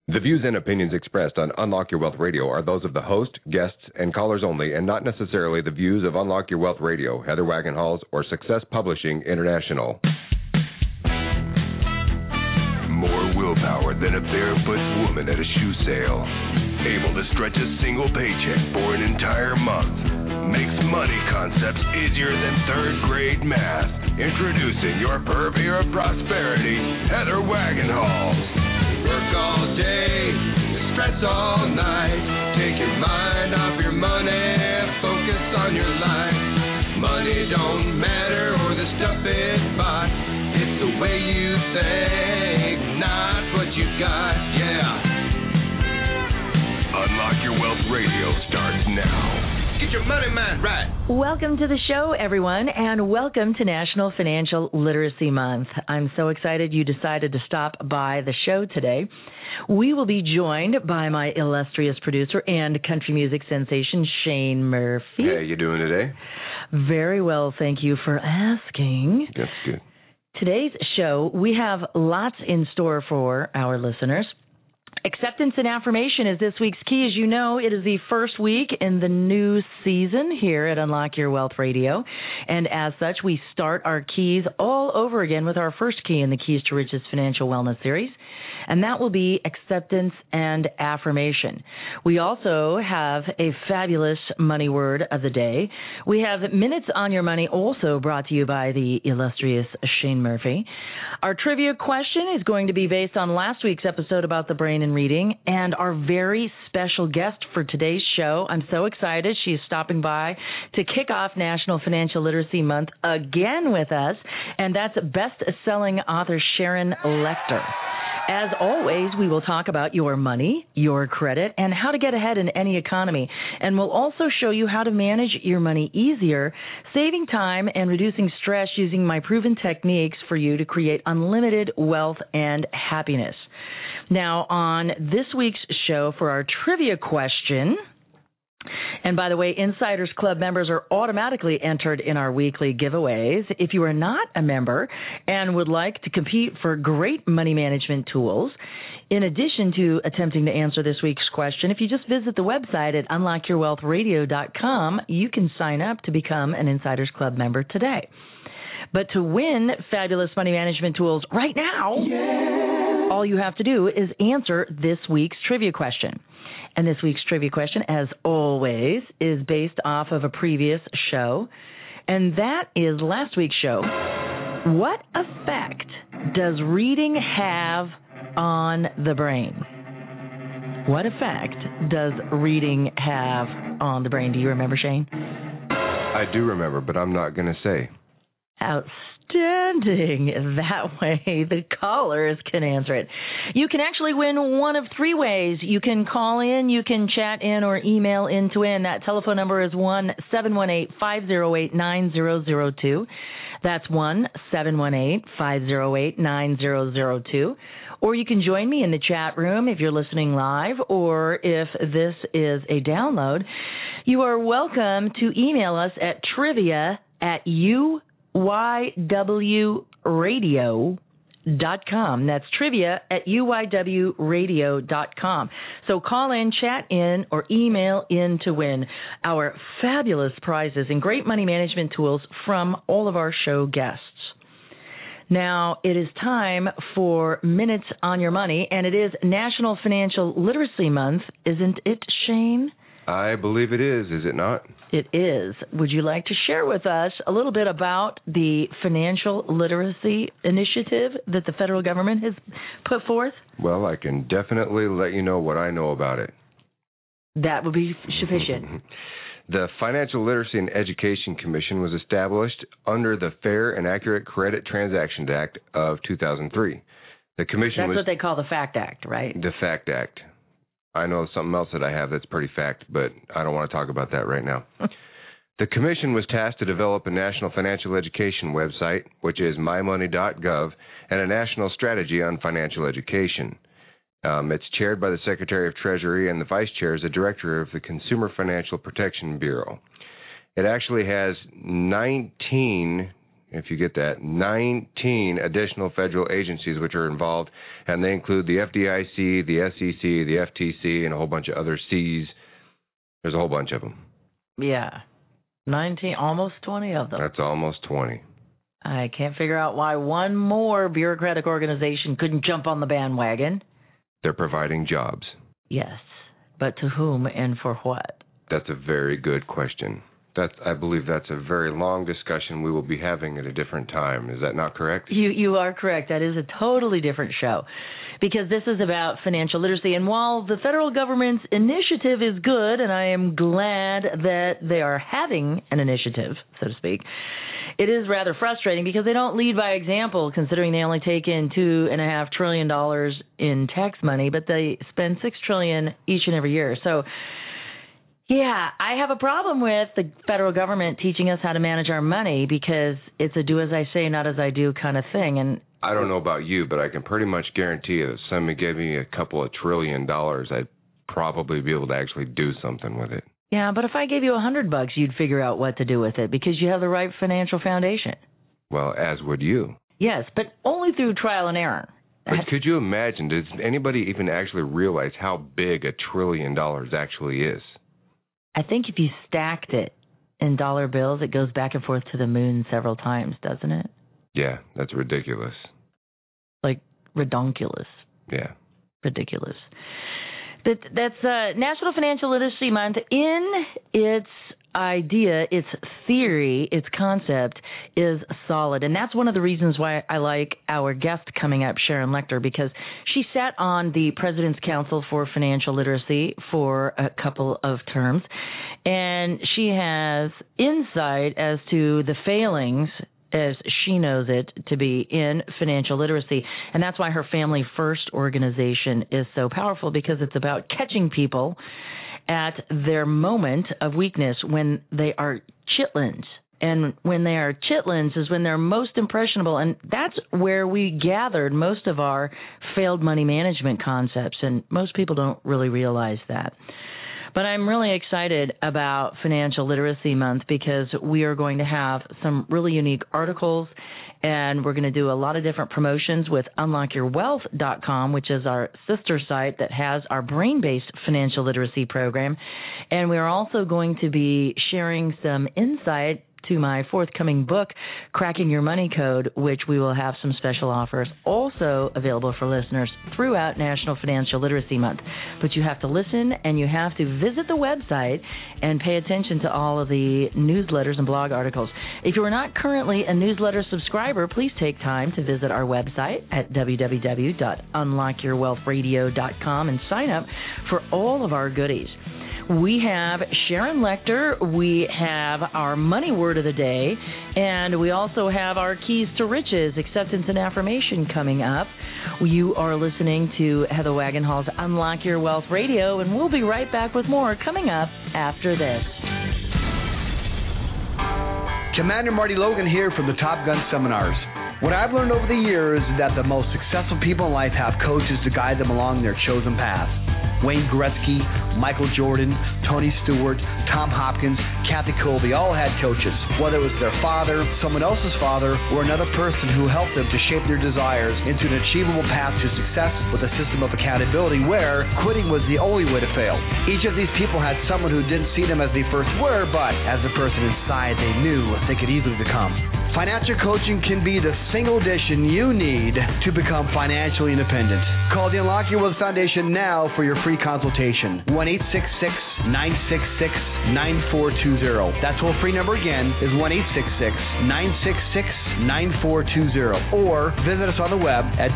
The views and opinions expressed on Unlock Your Wealth Radio are those of the host, guests, and callers only, and not necessarily the views of Unlock Your Wealth Radio, Heather Wagenhals, or Success Publishing International. More willpower than a barefoot woman at a shoe sale. Able to stretch a single paycheck for an entire month. Makes money concepts easier than third-grade math. Introducing your purveyor of prosperity, Heather Wagenhals. Work all day, stress all night. Take your mind off your money, focus on your life. Money don't matter or the stuff it buys. It's the way you think, not what you got, yeah. Unlock Your Wealth Radio starts now. Get your money mind right. Welcome to the show, everyone, and welcome to National Financial Literacy Month. I'm so excited you decided to stop by the show today. We will be joined by my illustrious producer and country music sensation, Shane Murphy. Hey, you doing today? Very well, thank you for asking. That's good. Today's show, we have lots in store for our listeners. Acceptance and affirmation is this week's key. As you know, it is the first week in the new season here at Unlock Your Wealth Radio. And as such, we start our keys all over again with our first key in the Keys to Riches Financial Wellness Series. And that will be acceptance and affirmation. We also have a fabulous money word of the day. We have Minutes on Your Money, also brought to you by the illustrious Shane Murphy. Our trivia question is going to be based on last week's episode about the brain and reading, and our very special guest for today's show. I'm so excited. She is stopping by to kick off National Financial Literacy Month again with us, and that's best-selling author Sharon Lechter. As always, we will talk about your money, your credit, and how to get ahead in any economy. And we'll also show you how to manage your money easier, saving time and reducing stress using my proven techniques for you to create unlimited wealth and happiness. Now, on this week's show for our trivia question, and by the way, Insiders Club members are automatically entered in our weekly giveaways. If you are not a member and would like to compete for great money management tools, in addition to attempting to answer this week's question, if you just visit the website at unlockyourwealthradio.com, you can sign up to become an Insiders Club member today. But to win fabulous money management tools right now, all you have to do is answer this week's trivia question. And this week's trivia question, as always, is based off of a previous show. And that is last week's show. What effect does reading have on the brain? What effect does reading have on the brain? Do you remember, Shane? I do remember, but I'm not going to say. Outstanding. That way the callers can answer it. You can actually win one of three ways. You can call in, you can chat in, or email in to win. That telephone number is 1-718-508-9002. That's 1-718-508-9002. Or you can join me in the chat room if you're listening live, or if this is a download, you are welcome to email us at trivia@uywradio.com. That's trivia@uywradio.com. So call in, chat in, or email in to win our fabulous prizes and great money management tools from all of our show guests. Now, it is time for Minutes on Your Money, and it is National Financial Literacy Month, isn't it, Shane? I believe it is it not? It is. Would you like to share with us a little bit about the financial literacy initiative that the federal government has put forth? Well, I can definitely let you know what I know about it. That would be sufficient. The Financial Literacy and Education Commission was established under the Fair and Accurate Credit Transactions Act of 2003. The commission That's what they call the FACT Act, right? The FACT Act. I know something else that I have that's pretty fact, but I don't want to talk about that right now. The commission was tasked to develop a national financial education website, which is mymoney.gov, and a national strategy on financial education. It's chaired by the Secretary of Treasury, and the vice chair is the director of the Consumer Financial Protection Bureau. It actually has 19 if you get that, 19 additional federal agencies which are involved, and they include the FDIC, the SEC, the FTC, and a whole bunch of other Cs. There's a whole bunch of them. Yeah. 19, almost 20 of them. That's almost 20. I can't figure out why one more bureaucratic organization couldn't jump on the bandwagon. They're providing jobs. Yes, but to whom and for what? That's a very good question. I believe that's a very long discussion we will be having at a different time. Is that not correct? You are correct. That is a totally different show, because this is about financial literacy. And while the federal government's initiative is good, and I am glad that they are having an initiative, so to speak, it is rather frustrating because they don't lead by example, considering they only take in $2.5 trillion in tax money, but they spend $6 trillion each and every year. So, yeah, I have a problem with the federal government teaching us how to manage our money, because it's a do as I say, not as I do kind of thing. And I don't know about you, but I can pretty much guarantee you that if somebody gave me a couple of $1 trillion, I'd probably be able to actually do something with it. Yeah, but if I gave you $100, you'd figure out what to do with it because you have the right financial foundation. Well, as would you. Yes, but only through trial and error. But could you imagine, does anybody even actually realize how big $1 trillion actually is? I think if you stacked it in dollar bills, it goes back and forth to the moon several times, doesn't it? Yeah, that's ridiculous. Like, redonkulous. Yeah. Ridiculous. That's National Financial Literacy Month. In its idea, its theory, its concept is solid. And that's one of the reasons why I like our guest coming up, Sharon Lechter, because she sat on the President's Council for Financial Literacy for a couple of terms. And she has insight as to the failings, as she knows it to be, in financial literacy. And that's why her Family First organization is so powerful, because it's about catching people at their moment of weakness when they are chitlins. And when they are chitlins is when they're most impressionable. And that's where we gathered most of our failed money management concepts. And most people don't really realize that. But I'm really excited about Financial Literacy Month because we are going to have some really unique articles, and we're going to do a lot of different promotions with UnlockYourWealth.com, which is our sister site that has our brain-based financial literacy program. And we're also going to be sharing some insight to my forthcoming book, Cracking Your Money Code, which we will have some special offers also available for listeners throughout National Financial Literacy Month. But you have to listen, and you have to visit the website and pay attention to all of the newsletters and blog articles. If you are not currently a newsletter subscriber, please take time to visit our website at www.unlockyourwealthradio.com and sign up for all of our goodies. We have Sharon Lechter, we have our money word of the day, and we also have our keys to riches, acceptance and affirmation coming up. You are listening to Heather Wagenhall's Unlock Your Wealth Radio, and we'll be right back with more coming up after this. Commander Marty Logan here from the Top Gun Seminars. What I've learned over the years is that the most successful people in life have coaches to guide them along their chosen path. Wayne Gretzky, Michael Jordan, Tony Stewart, Tom Hopkins, Kathy Colby all had coaches. Whether it was their father, someone else's father, or another person who helped them to shape their desires into an achievable path to success with a system of accountability where quitting was the only way to fail. Each of these people had someone who didn't see them as they first were, but as the person inside they knew they could easily become. Financial coaching can be the single addition you need to become financially independent. Call the Unlock Your Wealth Foundation now for your free consultation. 1-866-966-9420. That toll-free number again is 1-866-966-9420. Or visit us on the web at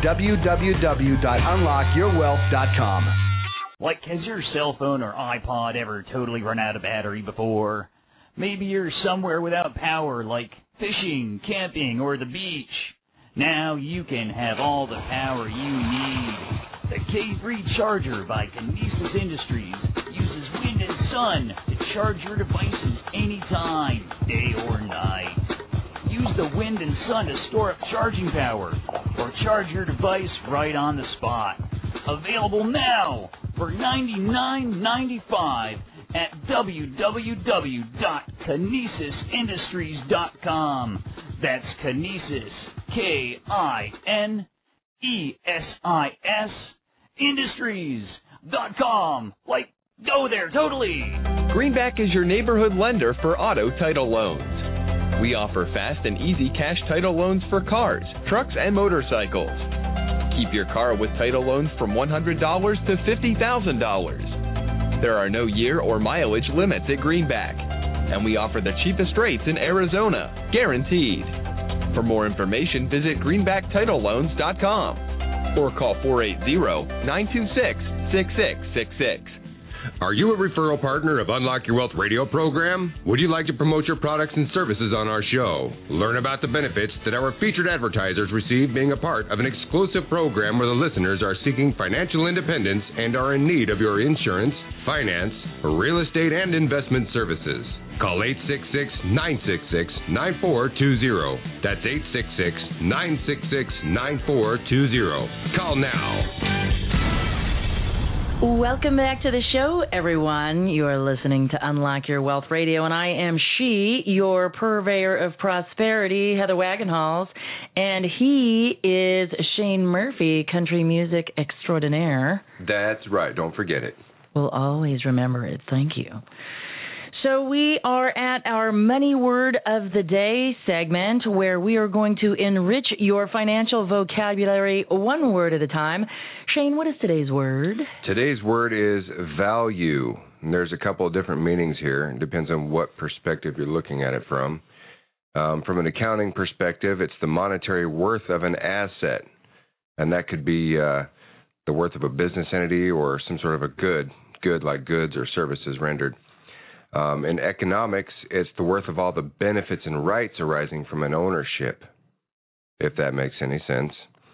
www.unlockyourwealth.com. Like, has your cell phone or iPod ever totally run out of battery before? Maybe you're somewhere without power, like fishing, camping, or the beach. Now you can have all the power you need. The K3 Charger by Kinesis Industries uses wind and sun to charge your devices anytime, day or night. Use the wind and sun to store up charging power or charge your device right on the spot. Available now for $99.95 at www.kinesisindustries.com. That's Kinesis, Kinesis, Industries.com. Like, go there, totally. Greenback is your neighborhood lender for auto title loans. We offer fast and easy cash title loans for cars, trucks, and motorcycles. Keep your car with title loans from $100 to $50,000. There are no year or mileage limits at Greenback, and we offer the cheapest rates in Arizona, guaranteed. For more information, visit greenbacktitleloans.com or call 480-926-6666. Are you a referral partner of Unlock Your Wealth radio program? Would you like to promote your products and services on our show? Learn about the benefits that our featured advertisers receive being a part of an exclusive program where the listeners are seeking financial independence and are in need of your insurance, finance, real estate, and investment services. Call 866-966-9420. That's 866-966-9420. Call now. Welcome back to the show, everyone. You are listening to Unlock Your Wealth Radio, and I am your purveyor of prosperity, Heather Wagenhals, and he is Shane Murphy, country music extraordinaire. That's right. Don't forget it. We'll always remember it. Thank you. So we are at our Money Word of the Day segment, where we are going to enrich your financial vocabulary one word at a time. Shane, what is today's word? Today's word is value. And there's a couple of different meanings here. It depends on what perspective you're looking at it from. From an accounting perspective, it's the monetary worth of an asset. And that could be the worth of a business entity or some sort of a good like goods or services rendered. In economics, it's the worth of all the benefits and rights arising from an ownership, if that makes any sense.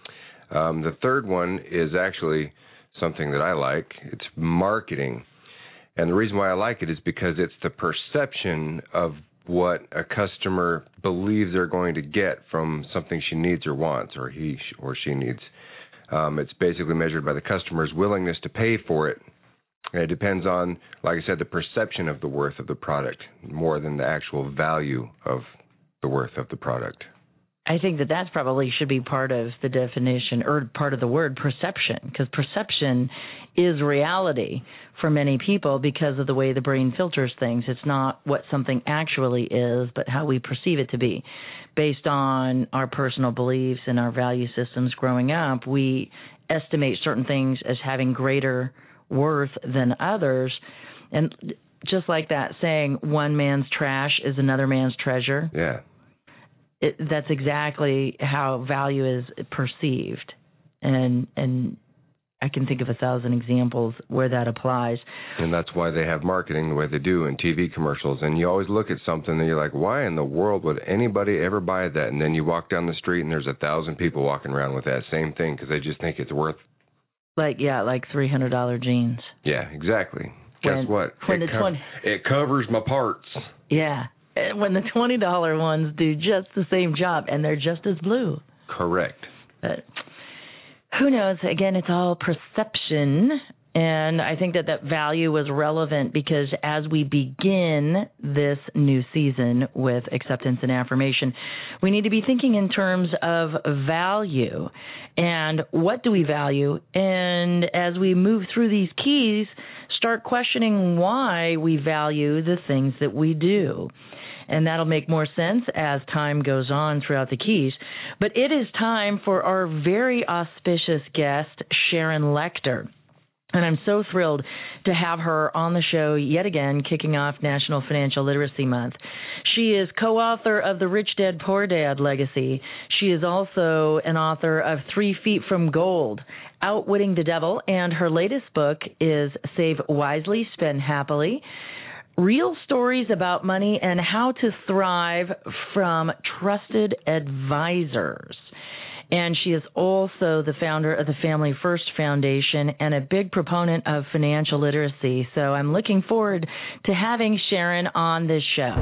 The third one is actually something that I like. It's marketing. And the reason why I like it is because it's the perception of what a customer believes they're going to get from something she needs or wants, or he or she needs. It's basically measured by the customer's willingness to pay for it. And it depends on, like I said, the perception of the worth of the product more than the actual value of the worth of the product. I think that probably should be part of the definition or part of the word perception, because perception is reality for many people because of the way the brain filters things. It's not what something actually is, but how we perceive it to be. Based on our personal beliefs and our value systems growing up, we estimate certain things as having greater worth than others. And just like that saying, one man's trash is another man's treasure. Yeah. That's exactly how value is perceived. And I can think of 1,000 examples where that applies. And that's why they have marketing the way they do in TV commercials. And you always look at something and you're like, why in the world would anybody ever buy that? And then you walk down the street and there's 1,000 people walking around with that same thing because they just think it's worth like $300 jeans. Yeah, exactly. Guess what? It covers my parts. Yeah. When the $20 ones do just the same job, and they're just as blue. Correct. But who knows? Again, it's all perception. And I think that value was relevant because as we begin this new season with acceptance and affirmation, we need to be thinking in terms of value and what do we value. And as we move through these keys, start questioning why we value the things that we do. And that'll make more sense as time goes on throughout the keys. But it is time for our very auspicious guest, Sharon Lechter. And I'm so thrilled to have her on the show yet again, kicking off National Financial Literacy Month. She is co-author of The Rich Dad, Poor Dad Legacy. She is also an author of 3 Feet from Gold, Outwitting the Devil, and her latest book is Save Wisely, Spend Happily, Real Stories About Money and How to Thrive from Trusted Advisors. And she is also the founder of the Family First Foundation and a big proponent of financial literacy. So I'm looking forward to having Sharon on this show.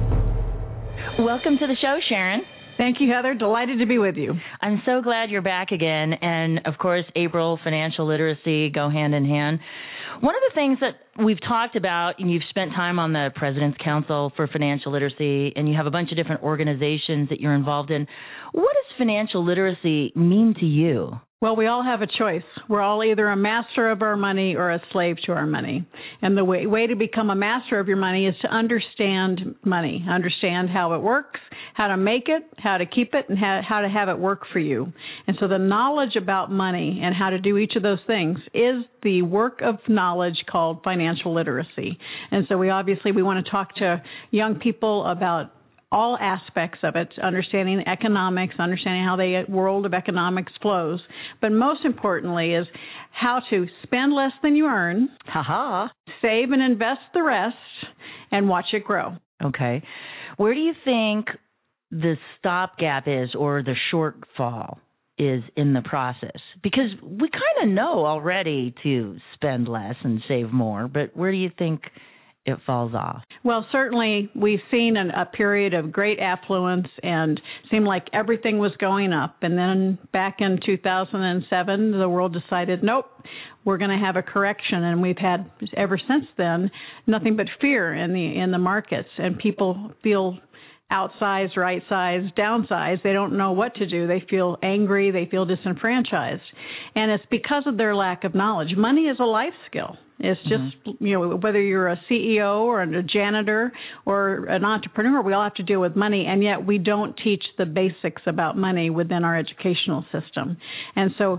Welcome to the show, Sharon. Thank you, Heather. Delighted to be with you. I'm so glad you're back again. And, of course, April, financial literacy go hand in hand. One of the things that we've talked about, and you've spent time on the President's Council for Financial Literacy, and you have a bunch of different organizations that you're involved in. What does financial literacy mean to you? Well, we all have a choice. We're all either a master of our money or a slave to our money. And the way to become a master of your money is to understand money, understand how it works, how to make it, how to keep it, and how to have it work for you. And so the knowledge about money and how to do each of those things is the work of knowledge called financial literacy. And so we want to talk to young people about all aspects of it, understanding economics, understanding how the world of economics flows. But most importantly is how to spend less than you earn, save and invest the rest, and watch it grow. Okay. Where do you think the stopgap is or the shortfall is in the process? Because we kind of know already to spend less and save more, but where do you think it falls off? Well, certainly we've seen a period of great affluence and seemed like everything was going up. And then back in 2007, the world decided, nope, we're going to have a correction. And we've had, ever since then, nothing but fear in the markets. And people feel outsized, right-sized, downsized. They don't know what to do. They feel angry. They feel disenfranchised. And it's because of their lack of knowledge. Money is a life skill. It's just, whether you're a CEO or a janitor or an entrepreneur, we all have to deal with money, and yet we don't teach the basics about money within our educational system. And so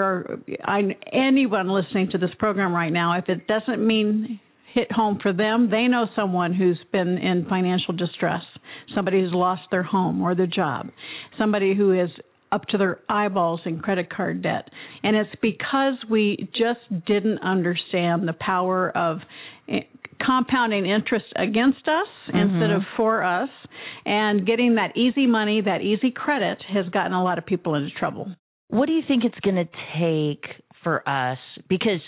anyone listening to this program right now, if it doesn't mean hit home for them, they know someone who's been in financial distress, somebody who's lost their home or their job, somebody who is up to their eyeballs in credit card debt. And it's because we just didn't understand the power of compounding interest against us instead of for us, and getting that easy money, that easy credit has gotten a lot of people into trouble. What do you think it's going to take for us? Because,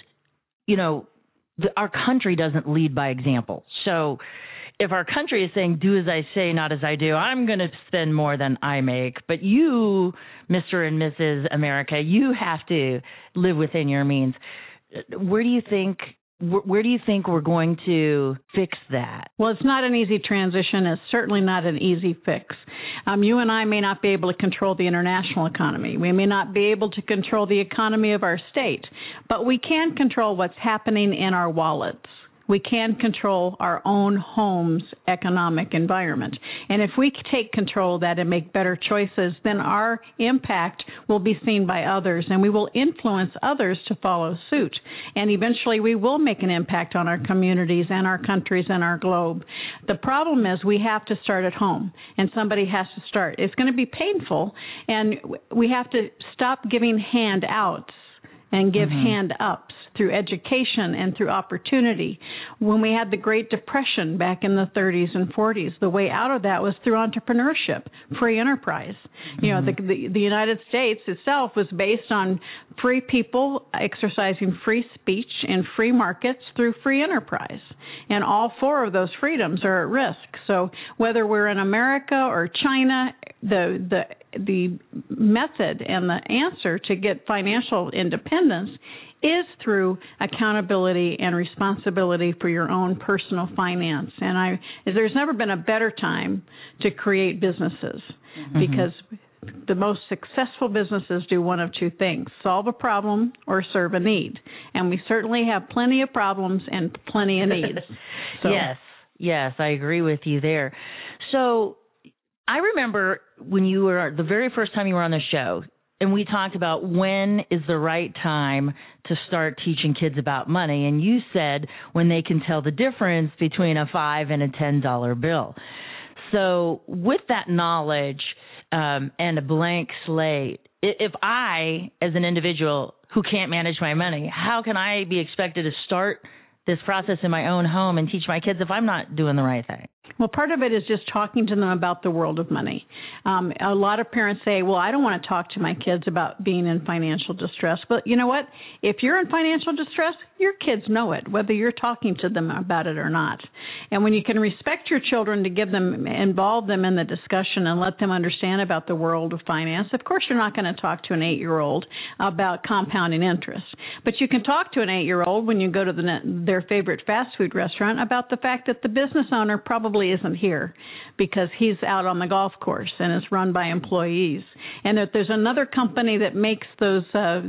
our country doesn't lead by example. So if our country is saying, do as I say, not as I do, I'm going to spend more than I make. But you, Mr. and Mrs. America, you have to live within your means. Where do you think we're going to fix that? Well, it's not an easy transition. It's certainly not an easy fix. You and I may not be able to control the international economy. We may not be able to control the economy of our state, but we can control what's happening in our wallets. We can control our own home's economic environment. And if we take control of that and make better choices, then our impact will be seen by others, and we will influence others to follow suit. And eventually we will make an impact on our communities and our countries and our globe. The problem is we have to start at home, and somebody has to start. It's going to be painful, and we have to stop giving handouts and give hand-ups through education and through opportunity. When we had the Great Depression back in the 30s and 40s, the way out of that was through entrepreneurship, free enterprise. The United States itself was based on free people exercising free speech in free markets through free enterprise. And all four of those freedoms are at risk. So whether we're in America or China, the method and the answer to get financial independence is through accountability and responsibility for your own personal finance. And there's never been a better time to create businesses because the most successful businesses do one of two things: solve a problem or serve a need. And we certainly have plenty of problems and plenty of needs. So. Yes, I agree with you there. So I remember when you were the very first time you were on the show, and we talked about when is the right time to start teaching kids about money. And you said when they can tell the difference between a $5 and a $10 bill. So with that knowledge and a blank slate, if I, as an individual who can't manage my money, how can I be expected to start this process in my own home and teach my kids if I'm not doing the right thing? Well, part of it is just talking to them about the world of money. A lot of parents say, well, I don't want to talk to my kids about being in financial distress. But you know what? If you're in financial distress, your kids know it, whether you're talking to them about it or not. And when you can respect your children to involve them in the discussion and let them understand about the world of finance, of course you're not going to talk to an 8-year-old about compounding interest. But you can talk to an 8-year-old when you go to their favorite fast food restaurant about the fact that the business owner probably isn't here because he's out on the golf course and it's run by employees. And that there's another company that makes those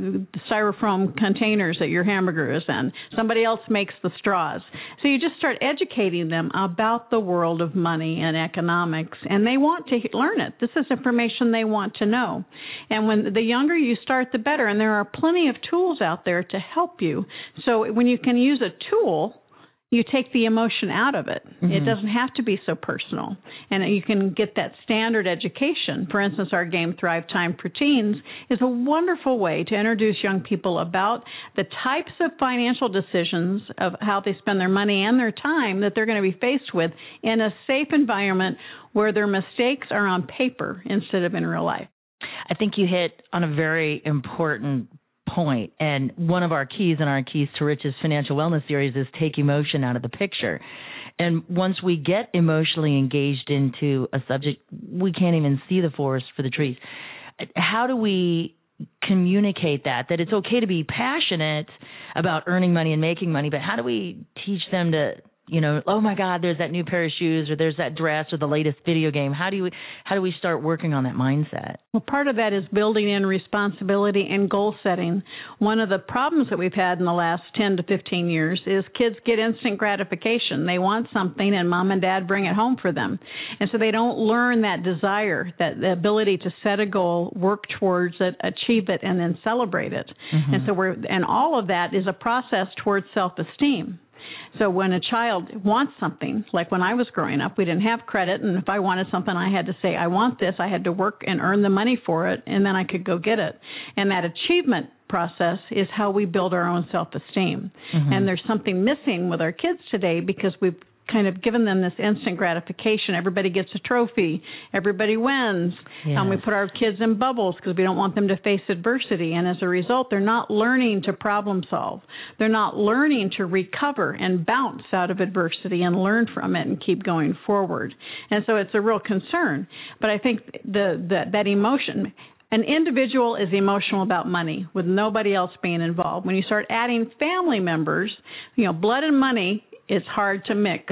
styrofoam containers that your hamburger is in. Somebody else makes the straws. So you just start educating them about the world of money and economics, and they want to learn it. This is information they want to know. And when the younger you start, the better. And there are plenty of tools out there to help you. So when you can use a tool, you take the emotion out of it. Mm-hmm. It doesn't have to be so personal. And you can get that standard education. For instance, our game Thrive Time for Teens is a wonderful way to introduce young people about the types of financial decisions of how they spend their money and their time that they're going to be faced with in a safe environment where their mistakes are on paper instead of in real life. I think you hit on a very important point. And one of our keys in our Keys to Riches Financial Wellness series is take emotion out of the picture. And once we get emotionally engaged into a subject, we can't even see the forest for the trees. How do we communicate that it's okay to be passionate about earning money and making money, but how do we teach them to, oh my God, there's that new pair of shoes or there's that dress or the latest video game? How do we start working on that mindset? Well, part of that is building in responsibility and goal setting. One of the problems that we've had in the last 10 to 15 years is kids get instant gratification. They want something and mom and dad bring it home for them. And so they don't learn that desire, that the ability to set a goal, work towards it, achieve it, and then celebrate it. Mm-hmm. And all of that is a process towards self-esteem. So when a child wants something, like when I was growing up, we didn't have credit, and if I wanted something, I had to say, I want this. I had to work and earn the money for it, and then I could go get it. And that achievement process is how we build our own self-esteem. Mm-hmm. And there's something missing with our kids today because we've kind of given them this instant gratification. Everybody gets a trophy. Everybody wins. Yes. We put our kids in bubbles because we don't want them to face adversity. And as a result, they're not learning to problem solve. They're not learning to recover and bounce out of adversity and learn from it and keep going forward. And so it's a real concern. But I think that emotion, an individual is emotional about money with nobody else being involved. When you start adding family members, blood and money, it's hard to mix.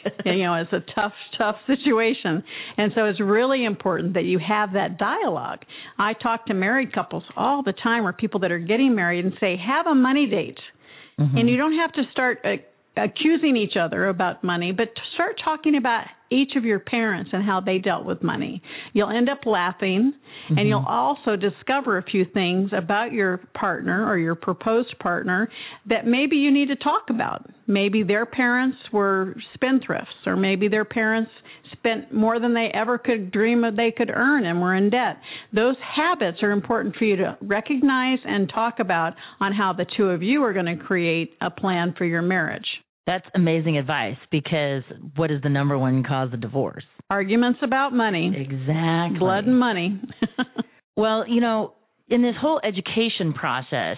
It's a tough situation. And so it's really important that you have that dialogue. I talk to married couples all the time or people that are getting married and say, have a money date. Mm-hmm. And you don't have to start accusing each other about money, but start talking about each of your parents and how they dealt with money. You'll end up laughing, mm-hmm. and you'll also discover a few things about your partner or your proposed partner that maybe you need to talk about. Maybe their parents were spendthrifts, or maybe their parents spent more than they ever could dream of they could earn and were in debt. Those habits are important for you to recognize and talk about on how the two of you are going to create a plan for your marriage. That's amazing advice, because what is the number one cause of divorce? Arguments about money. Exactly. Blood and money. Well, in this whole education process,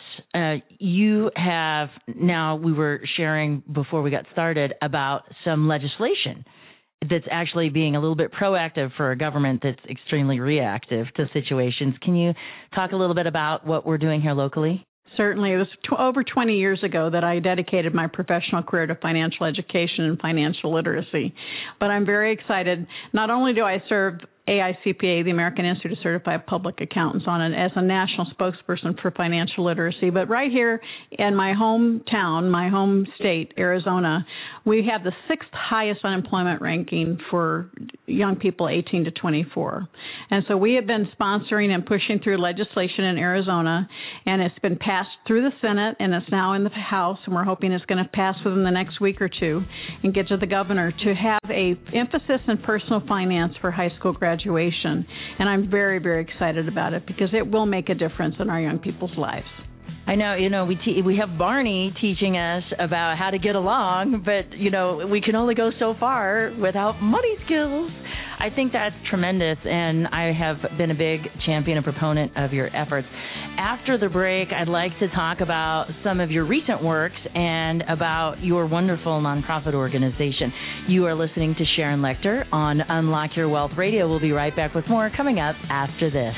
you have now, we were sharing before we got started about some legislation that's actually being a little bit proactive for a government that's extremely reactive to situations. Can you talk a little bit about what we're doing here locally? Certainly. It was over 20 years ago that I dedicated my professional career to financial education and financial literacy. But I'm very excited. Not only do I serve AICPA, the American Institute of Certified Public Accountants, as a national spokesperson for financial literacy, but right here in my hometown, my home state, Arizona, we have the 6th highest unemployment ranking for young people 18 to 24. And so we have been sponsoring and pushing through legislation in Arizona, and it's been passed through the Senate, and it's now in the House, and we're hoping it's going to pass within the next week or two and get to the governor to have a emphasis in personal finance for high school graduation. And I'm very, very excited about it because it will make a difference in our young people's lives. I know, we have Barney teaching us about how to get along, but, we can only go so far without money skills. I think that's tremendous, and I have been a big champion and proponent of your efforts. after the break, I'd like to talk about some of your recent works and about your wonderful nonprofit organization. You are listening to Sharon Lechter on Unlock Your Wealth Radio. We'll be right back with more coming up after this.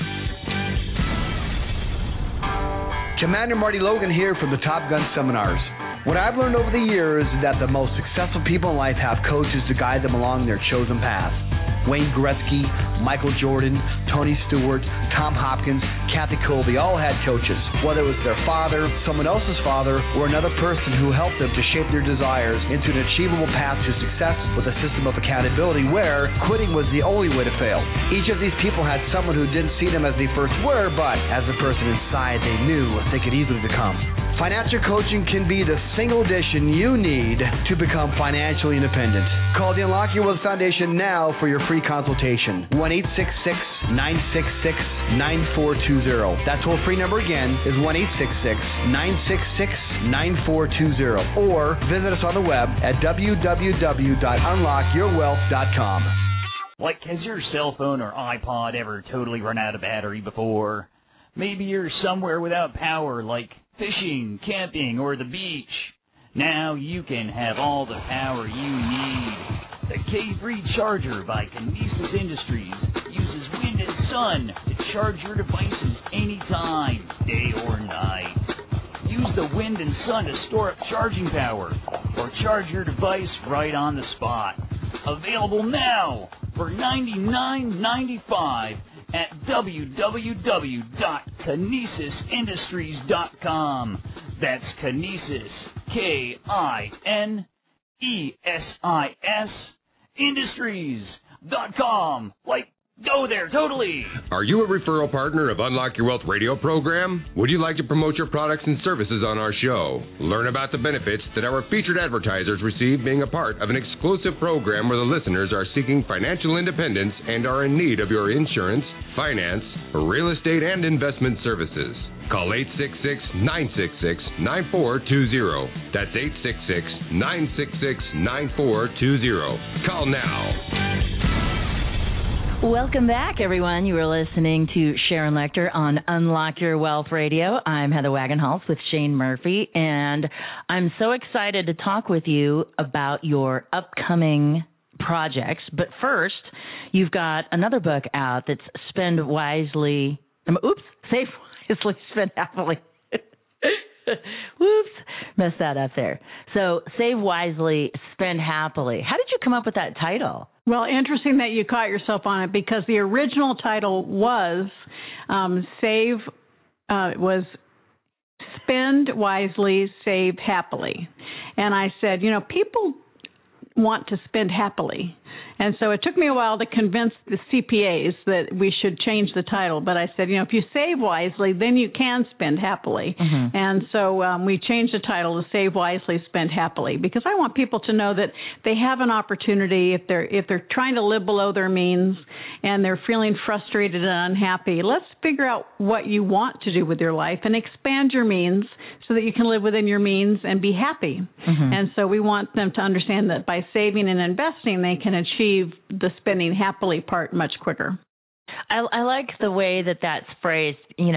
Commander Marty Logan here from the Top Gun Seminars. What I've learned over the years is that the most successful people in life have coaches to guide them along their chosen path. Wayne Gretzky, Michael Jordan, Tony Stewart, Tom Hopkins, Kathy Colby all had coaches. Whether it was their father, someone else's father, or another person who helped them to shape their desires into an achievable path to success with a system of accountability where quitting was the only way to fail. Each of these people had someone who didn't see them as they first were, but as the person inside they knew they could easily become. Financial coaching can be the single addition you need to become financially independent. Call the Unlock Your Wealth Foundation now for your free consultation. 1-866-966-9420. That toll-free number again is 1-866-966-9420. Or visit us on the web at www.unlockyourwealth.com. Like, has your cell phone or iPod ever totally run out of battery before? Maybe you're somewhere without power, like fishing, camping, or the beach. Now you can have all the power you need. The K3 Charger by Kinesis Industries uses wind and sun to charge your devices anytime, day or night. Use the wind and sun to store up charging power or charge your device right on the spot. Available now for $99.95 at www.kinesisindustries.com. That's Kinesis, Kinesis, Industries.com. Like, go there, totally. Are you a referral partner of Unlock Your Wealth radio program? Would you like to promote your products and services on our show? Learn about the benefits that our featured advertisers receive being a part of an exclusive program where the listeners are seeking financial independence and are in need of your insurance, finance, real estate, and investment services. Call 866-966-9420. That's 866-966-9420. Call now. Welcome back, everyone. You are listening to Sharon Lechter on Unlock Your Wealth Radio. I'm Heather Wagenhals with Shane Murphy, and I'm so excited to talk with you about your upcoming projects. But first, you've got another book out that's Save Wisely, Spend Happily. Whoops, messed that up there. So, Save Wisely, Spend Happily. How did you come up with that title? Well, interesting that you caught yourself on it because the original title was Spend Wisely, Save Happily. And I said, people want to spend happily. And so it took me a while to convince the CPAs that we should change the title. But I said, if you save wisely, then you can spend happily. Mm-hmm. And so we changed the title to Save Wisely, Spend Happily, because I want people to know that they have an opportunity if they're trying to live below their means and they're feeling frustrated and unhappy. Let's figure out what you want to do with your life and expand your means so that you can live within your means and be happy. Mm-hmm. And so we want them to understand that by saving and investing, they can achieve the spending happily part much quicker. I like the way that's phrased,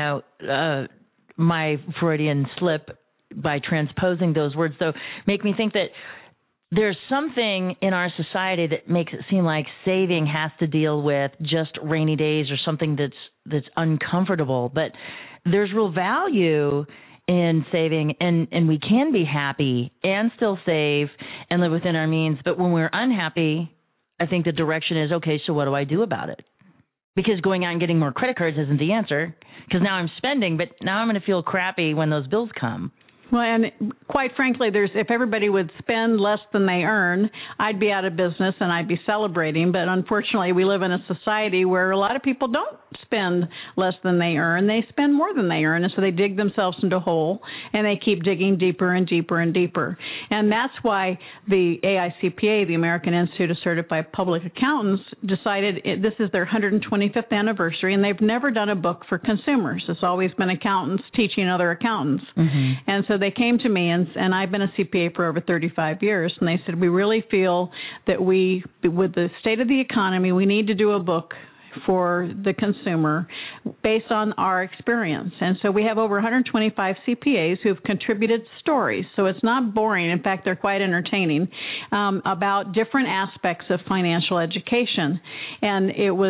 my Freudian slip by transposing those words, though, make me think that there's something in our society that makes it seem like saving has to deal with just rainy days or something that's uncomfortable. But there's real value in saving, and we can be happy and still save and live within our means. But when we're unhappy, I think the direction is, okay, so what do I do about it? Because going out and getting more credit cards isn't the answer, because now I'm spending, but now I'm going to feel crappy when those bills come. Well, and quite frankly, if everybody would spend less than they earn, I'd be out of business and I'd be celebrating. But unfortunately, we live in a society where a lot of people don't spend less than they earn. They spend more than they earn, and so they dig themselves into a hole, and they keep digging deeper and deeper and deeper. And that's why the AICPA, the American Institute of Certified Public Accountants, decided this is their 125th anniversary, and they've never done a book for consumers. It's always been accountants teaching other accountants. Mm-hmm. And so they came to me, and I've been a CPA for over 35 years, and they said, we really feel that with the state of the economy, we need to do a book for the consumer based on our experience. And so we have over 125 CPAs who have contributed stories. So it's not boring. In fact, they're quite entertaining about different aspects of financial education. And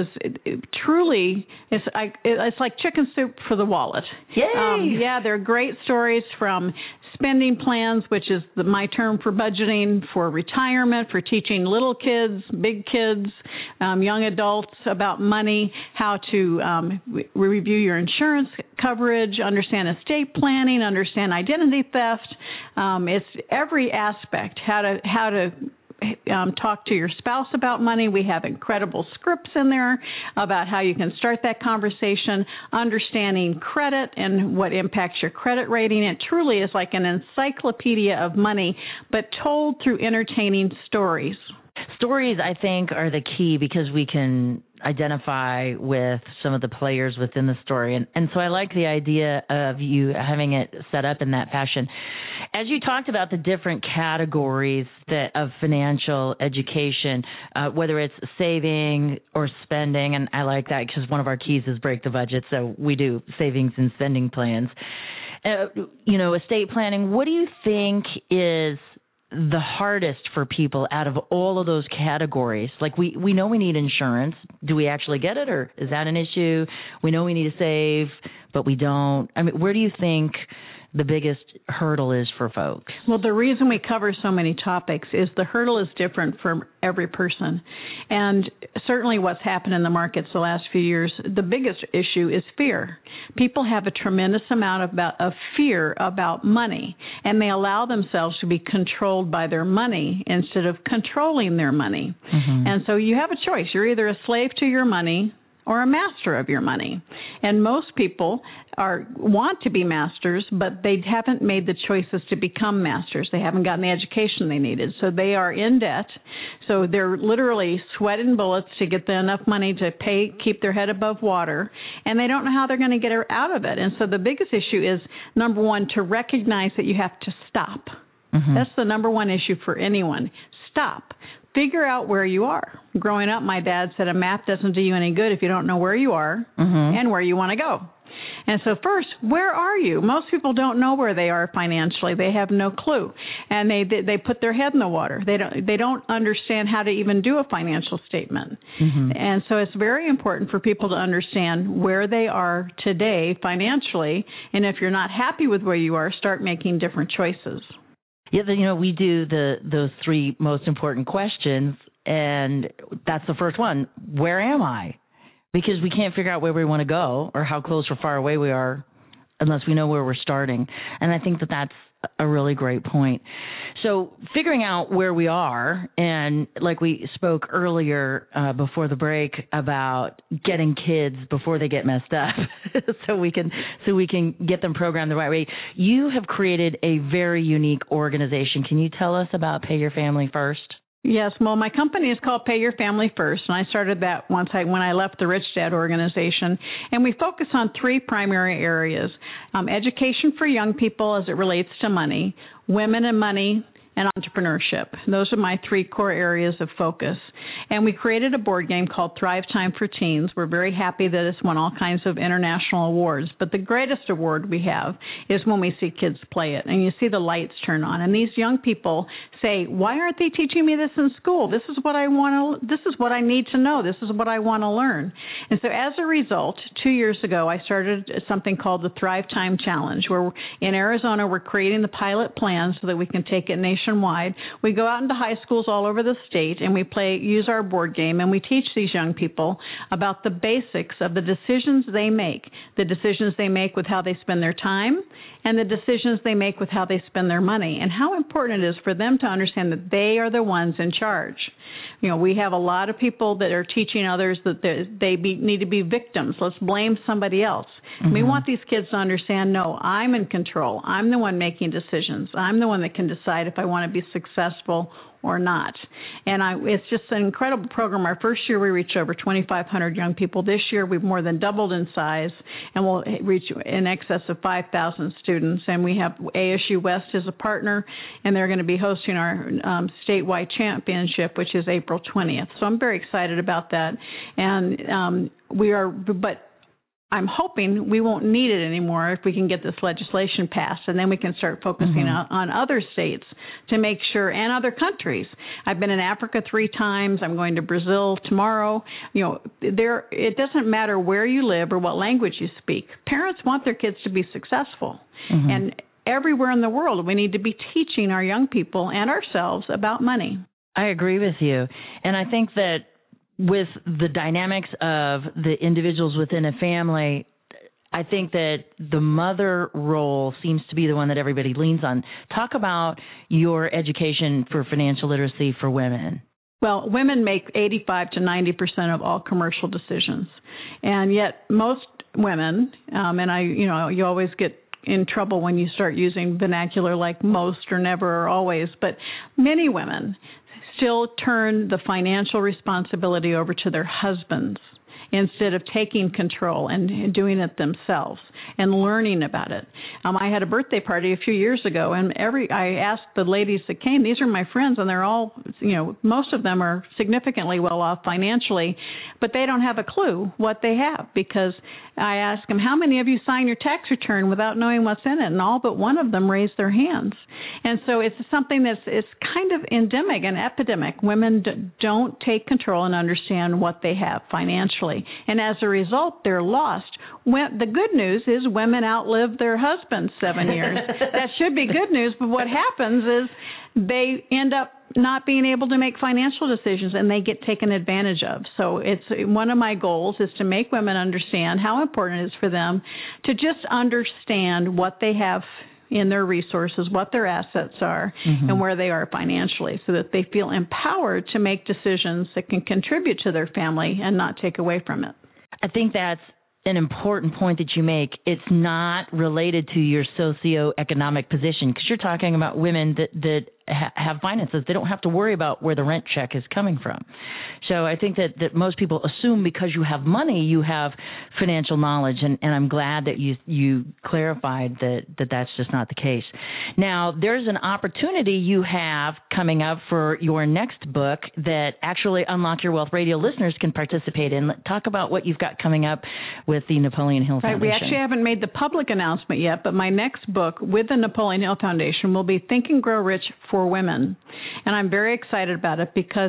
it's like chicken soup for the wallet. Yay! They're great stories from spending plans, which is my term for budgeting, for retirement, for teaching little kids, big kids, young adults about money, how to review your insurance coverage, understand estate planning, understand identity theft. It's every aspect, how to talk to your spouse about money. We have incredible scripts in there about how you can start that conversation, understanding credit and what impacts your credit rating. It truly is like an encyclopedia of money, but told through entertaining stories. Stories, I think, are the key because we can identify with some of the players within the story. And so I like the idea of you having it set up in that fashion. As you talked about the different categories of financial education, whether it's saving or spending, and I like that because one of our keys is break the budget, so we do savings and spending plans. Estate planning, what do you think is the hardest for people out of all of those categories? Like we know we need insurance. Do we actually get it, or is that an issue? We know we need to save, but we don't. I mean, where do you think the biggest hurdle is for folks? Well, the reason we cover so many topics is the hurdle is different for every person. And certainly what's happened in the markets the last few years, the biggest issue is fear. People have a tremendous amount of fear about money, and they allow themselves to be controlled by their money instead of controlling their money. Mm-hmm. And so you have a choice. You're either a slave to your money or a master of your money. And most people want to be masters, but they haven't made the choices to become masters. They haven't gotten the education they needed. So they are in debt. So they're literally sweating bullets to get enough money to keep their head above water, and they don't know how they're going to get out of it. And so the biggest issue is, number one, to recognize that you have to stop. Mm-hmm. That's the number one issue for anyone. Stop. Figure out where you are. Growing up, my dad said a map doesn't do you any good if you don't know where you are mm-hmm. and where you want to go. And so first, where are you? Most people don't know where they are financially. They have no clue. And they put their head in the water. They don't understand how to even do a financial statement. Mm-hmm. And so it's very important for people to understand where they are today financially. And if you're not happy with where you are, start making different choices. Yeah, we do those three most important questions, and that's the first one. Where am I? Because we can't figure out where we want to go or how close or far away we are unless we know where we're starting. And I think that's a really great point. So figuring out where we are, and like we spoke earlier before the break about getting kids before they get messed up so we can get them programmed the right way. You have created a very unique organization. Can you tell us about Pay Your Family First? Yes, well, my company is called Pay Your Family First, and I started that when I left the Rich Dad organization. And we focus on three primary areas: education for young people as it relates to money, women and money, and entrepreneurship. Those are my three core areas of focus. And we created a board game called Thrive Time for Teens. We're very happy that it's won all kinds of international awards. But the greatest award we have is when we see kids play it and you see the lights turn on. And these young people say, why aren't they teaching me this in school? This is what I need to know. This is what I want to learn. And so as a result, 2 years ago, I started something called the Thrive Time Challenge, where in Arizona, we're creating the pilot plan so that we can take it nationwide. We go out into high schools all over the state and we use our board game, and we teach these young people about the basics of the decisions they make with how they spend their time, and the decisions they make with how they spend their money, and how important it is for them to understand that they are the ones in charge. We have a lot of people that are teaching others that they need to be victims. Let's blame somebody else. Mm-hmm. We want these kids to understand, no, I'm in control. I'm the one making decisions. I'm the one that can decide if I want to be successful or not. And it's just an incredible program. Our first year, we reached over 2,500 young people. This year, we've more than doubled in size, and we'll reach in excess of 5,000 students. And we have ASU West as a partner, and they're going to be hosting our statewide championship, which is April April 20th. So I'm very excited about that. And but I'm hoping we won't need it anymore if we can get this legislation passed, and then we can start focusing on other states to make sure, and other countries. I've been in Africa 3 times. I'm going to Brazil tomorrow. It doesn't matter where you live or what language you speak. Parents want their kids to be successful. And everywhere in the world, we need to be teaching our young people and ourselves about money. I agree with you. And I think that with the dynamics of the individuals within a family, I think that the mother role seems to be the one that everybody leans on. Talk about your education for financial literacy for women. Well, women make 85 to 90% of all commercial decisions. And yet most women, you always get in trouble when you start using vernacular like most or never or always, but many women still turn the financial responsibility over to their husbands instead of taking control and doing it themselves and learning about it. I had a birthday party a few years ago, and I asked the ladies that came, these are my friends, and they're all, most of them are significantly well off financially, but they don't have a clue what they have, because I asked them, how many of you sign your tax return without knowing what's in it? And all but one of them raised their hands. And so it's something it's kind of endemic and epidemic. Women don't take control and understand what they have financially. And as a result, they're lost. The good news is women outlive their husbands 7 years. That should be good news, but what happens is they end up not being able to make financial decisions, and they get taken advantage of. So it's one of my goals is to make women understand how important it is for them to just understand what they have in their resources, what their assets are, and where they are financially, so that they feel empowered to make decisions that can contribute to their family and not take away from it. I think that's an important point that you make. It's not related to your socioeconomic position, because you're talking about women that have finances. They don't have to worry about where the rent check is coming from. So I think that most people assume because you have money, you have financial knowledge, and I'm glad that you clarified that that's just not the case. Now, there's an opportunity you have coming up for your next book that actually Unlock Your Wealth Radio listeners can participate in. Talk about what you've got coming up with the Napoleon Hill Foundation. Right, we actually haven't made the public announcement yet, but my next book with the Napoleon Hill Foundation will be Think and Grow Rich for Women. And I'm very excited about it because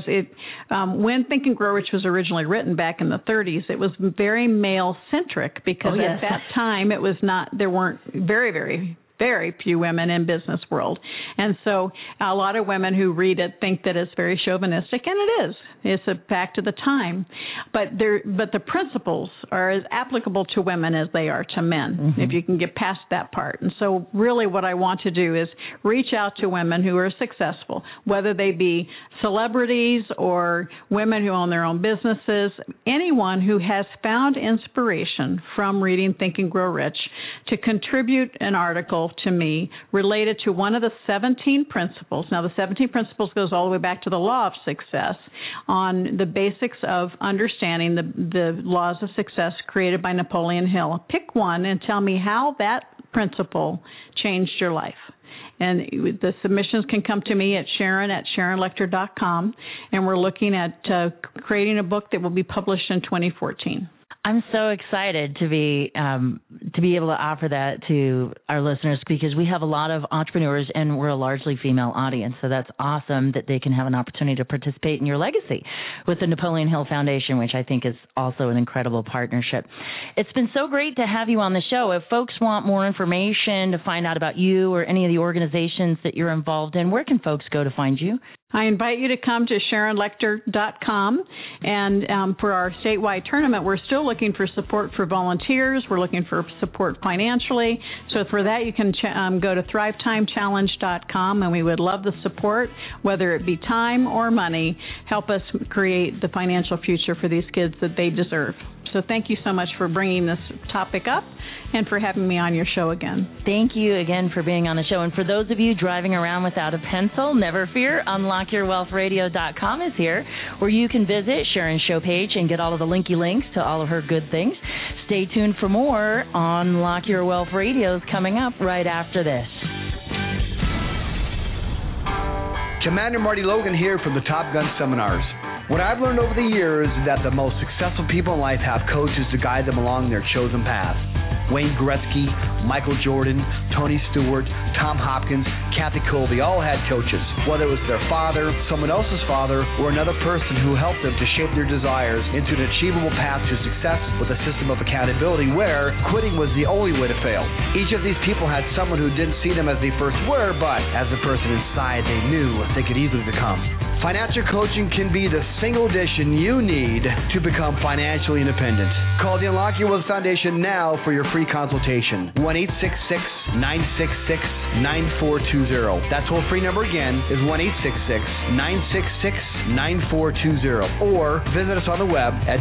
when Think and Grow Rich was originally written back in the 30s, it was very male-centric because at that time there weren't very few women in business world. And so a lot of women who read it think that it's very chauvinistic, and it is. It's a fact of the time. But the principles are as applicable to women as they are to men, if you can get past that part. And so really what I want to do is reach out to women who are successful, whether they be celebrities or women who own their own businesses, anyone who has found inspiration from reading Think and Grow Rich to contribute an article to me related to one of the 17 principles. Now, the 17 principles goes all the way back to the law of success on the basics of understanding the laws of success created by Napoleon Hill. Pick one and tell me how that principle changed your life. And the submissions can come to me at Sharon@SharonLechter.com, and we're looking at creating a book that will be published in 2014. I'm so excited to be able to offer that to our listeners, because we have a lot of entrepreneurs and we're a largely female audience. So that's awesome that they can have an opportunity to participate in your legacy with the Napoleon Hill Foundation, which I think is also an incredible partnership. It's been so great to have you on the show. If folks want more information to find out about you or any of the organizations that you're involved in, where can folks go to find you? I invite you to come to SharonLechter.com, and for our statewide tournament, we're still looking for support for volunteers. We're looking for support financially. So for that, you can go to ThriveTimeChallenge.com, and we would love the support, whether it be time or money. Help us create the financial future for these kids that they deserve. So thank you so much for bringing this topic up and for having me on your show again. Thank you again for being on the show. And for those of you driving around without a pencil, never fear, UnlockYourWealthRadio.com is here, where you can visit Sharon's show page and get all of the linky links to all of her good things. Stay tuned for more. Unlock Your Wealth Radio is coming up right after this. Commander Marty Logan here from the Top Gun Seminars. What I've learned over the years is that the most successful people in life have coaches to guide them along their chosen path. Wayne Gretzky, Michael Jordan, Tony Stewart, Tom Hopkins, Kathy Colby all had coaches, whether it was their father, someone else's father, or another person who helped them to shape their desires into an achievable path to success with a system of accountability where quitting was the only way to fail. Each of these people had someone who didn't see them as they first were, but as the person inside they knew they could easily become. Financial coaching can be the single addition you need to become financially independent. Call the Unlock Your Wealth Foundation now for your free consultation. 1-866-966-9420. That toll-free number again is 1-866-966-9420. Or visit us on the web at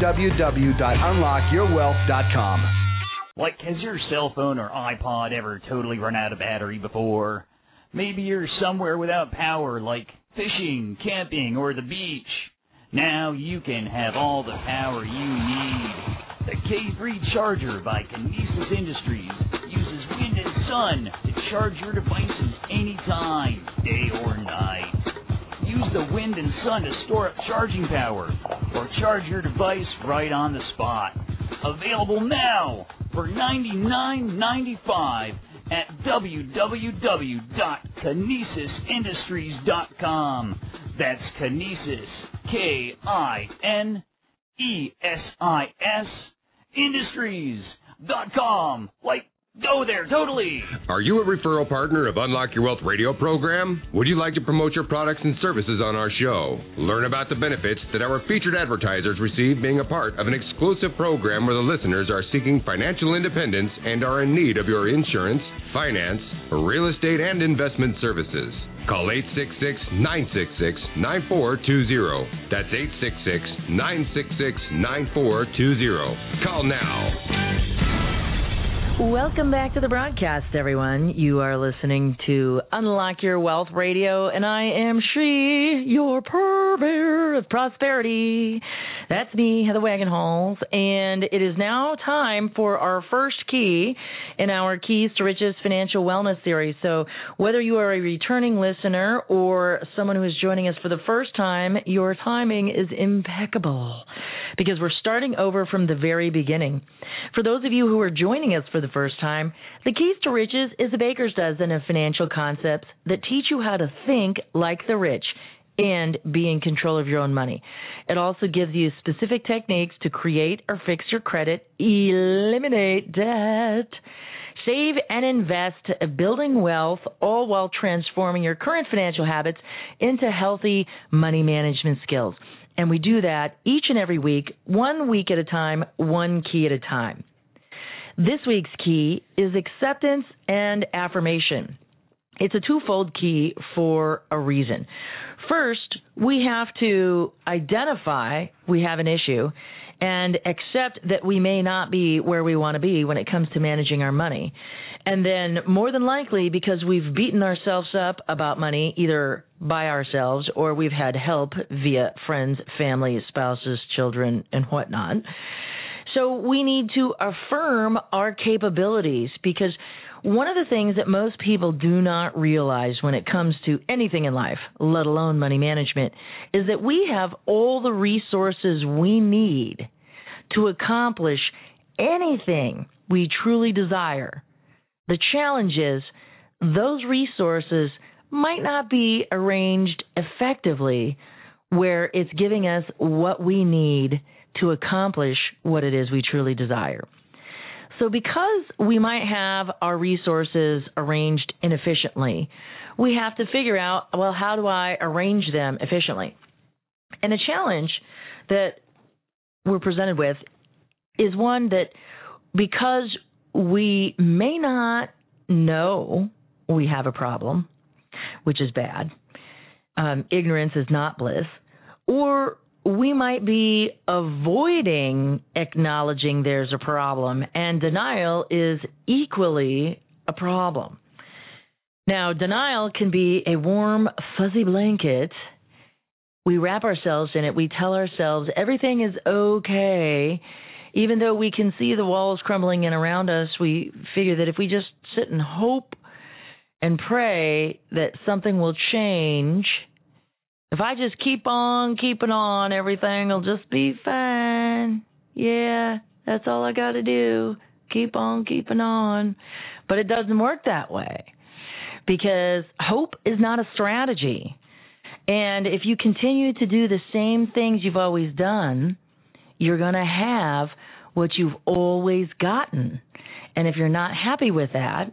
www.unlockyourwealth.com. Like, has your cell phone or iPod ever totally run out of battery before? Maybe you're somewhere without power, like fishing, camping, or the beach. Now you can have all the power you need. The K3 Charger by Kinesis Industries uses wind and sun to charge your devices anytime, day or night. Use the wind and sun to store up charging power or charge your device right on the spot. Available now for $99.95 at www.kinesisindustries.com. That's Kinesis, K-I-N-E-S-I-S, Industries.com. Like, go there, totally. Are you a referral partner of Unlock Your Wealth radio program? Would you like to promote your products and services on our show? Learn about the benefits that our featured advertisers receive being a part of an exclusive program where the listeners are seeking financial independence and are in need of your insurance, finance, real estate, and investment services. Call 866-966-9420. That's 866-966-9420. Call now. Welcome back to the broadcast, everyone. You are listening to Unlock Your Wealth Radio, and I am Shri, your purveyor of prosperity. That's me, Heather Wagenhals, and it is now time for our first key in our Keys to Riches Financial Wellness Series. So whether you are a returning listener or someone who is joining us for the first time, your timing is impeccable because we're starting over from the very beginning. For those of you who are joining us for the first time, the Keys to Riches is a baker's dozen of financial concepts that teach you how to think like the rich and be in control of your own money. It also gives you specific techniques to create or fix your credit, eliminate debt, save and invest, building wealth, all while transforming your current financial habits into healthy money management skills. And we do that each and every week, 1 week at a time, one key at a time. This week's key is acceptance and affirmation. It's a twofold key for a reason. First, we have to identify we have an issue and accept that we may not be where we want to be when it comes to managing our money. And then more than likely, because we've beaten ourselves up about money, either by ourselves or we've had help via friends, family, spouses, children, and whatnot. So we need to affirm our capabilities because one of the things that most people do not realize when it comes to anything in life, let alone money management, is that we have all the resources we need to accomplish anything we truly desire. The challenge is those resources might not be arranged effectively where it's giving us what we need to accomplish what it is we truly desire. So because we might have our resources arranged inefficiently, we have to figure out, well, how do I arrange them efficiently? And the challenge that we're presented with is one that because we may not know we have a problem, which is bad, ignorance is not bliss, or we might be avoiding acknowledging there's a problem, and denial is equally a problem. Now, denial can be a warm, fuzzy blanket. We wrap ourselves in it. We tell ourselves everything is okay. Even though we can see the walls crumbling in around us, we figure that if we just sit and hope and pray that something will change, If I just keep on keeping on, everything will just be fine. Yeah, that's all I got to do. Keep on keeping on. But it doesn't work that way because hope is not a strategy. And if you continue to do the same things you've always done, you're going to have what you've always gotten. And if you're not happy with that,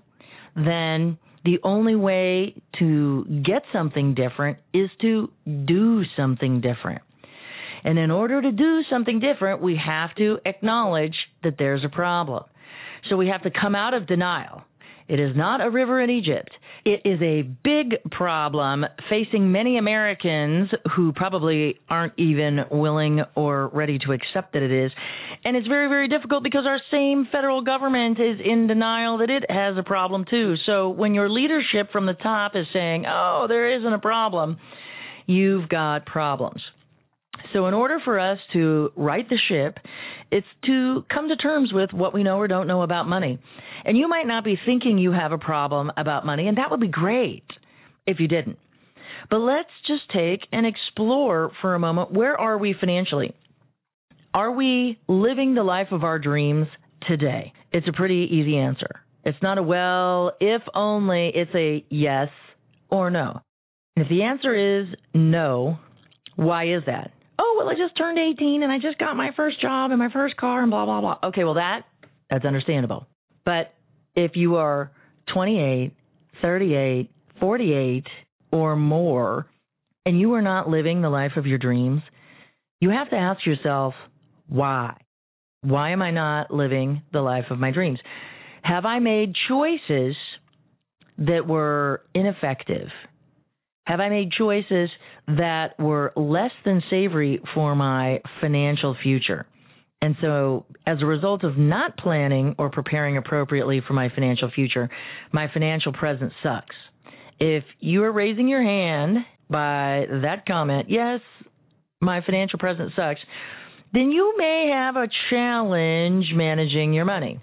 then the only way to get something different is to do something different. And in order to do something different, we have to acknowledge that there's a problem. So we have to come out of denial. It is not a river in Egypt. It is a big problem facing many Americans who probably aren't even willing or ready to accept that it is. And it's very, very difficult because our same federal government is in denial that it has a problem too. So when your leadership from the top is saying, oh, there isn't a problem, you've got problems. So in order for us to right the ship, it's to come to terms with what we know or don't know about money. And you might not be thinking you have a problem about money, and that would be great if you didn't. But let's just take and explore for a moment, where are we financially? Are we living the life of our dreams today? It's a pretty easy answer. It's not a well, if only, it's a yes or no. And if the answer is no, why is that? Oh, well, I just turned 18 and I just got my first job and my first car and blah, blah, blah. Okay, well, that's understandable. But if you are 28, 38, 48 or more, and you are not living the life of your dreams, you have to ask yourself, why? Why am I not living the life of my dreams? Have I made choices that were ineffective? Have I made choices that were less than savory for my financial future? And so as a result of not planning or preparing appropriately for my financial future, my financial present sucks. If you are raising your hand by that comment, yes, my financial present sucks, then you may have a challenge managing your money.